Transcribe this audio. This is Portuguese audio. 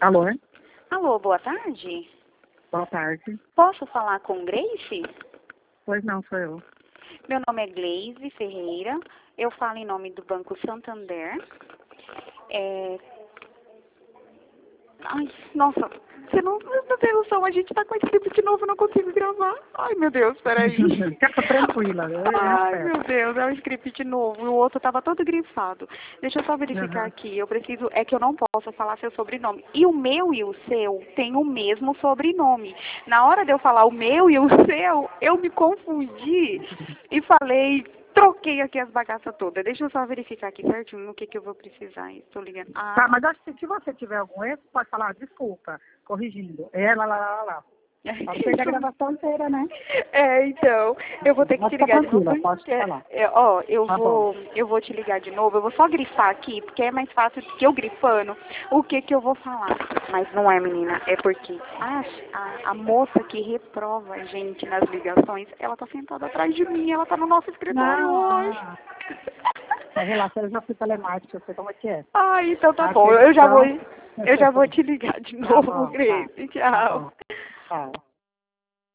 Alô? Alô, boa tarde. Boa tarde. Posso falar com Grace? Pois não, sou eu. Meu nome é Gleise Ferreira. Eu falo em nome do Banco Santander. Ai, nossa, você não tem noção, a gente tá com esse script novo, eu não consigo gravar. Ai, meu Deus, peraí. Fica tranquila, eu Ai, espero. meu Deus, é um script novo, o outro tava todo grifado. Deixa eu só verificar aqui, eu preciso, é que eu não posso falar seu sobrenome. E o meu e o seu tem o mesmo sobrenome. Na hora de eu falar o meu e o seu, eu me confundi e falei... Troquei aqui as bagaças todas. Deixa eu só verificar aqui certinho o que eu vou precisar. Estou ligando. Tá, mas acho que se você tiver algum erro, pode falar, desculpa, corrigindo. Lá. Pode perder a gravação inteira, né? Então, eu vou ter que Pode te ficar ligar de novo. tranquila, pode falar. Tá Eu vou te ligar de novo. Eu vou só grifar aqui, porque é mais fácil do que eu grifando o que eu vou falar. Mas não é, menina, é porque a moça que reprova a gente nas ligações, ela tá sentada atrás de mim, ela tá no nosso escritório hoje. Mas relaxa, eu já fui telemática, eu sei como é que é. Ah, então tá A bom. Eu já atenção. vou te ligar de novo, Tá bom, Grace. tá Tchau. bom. Tchau.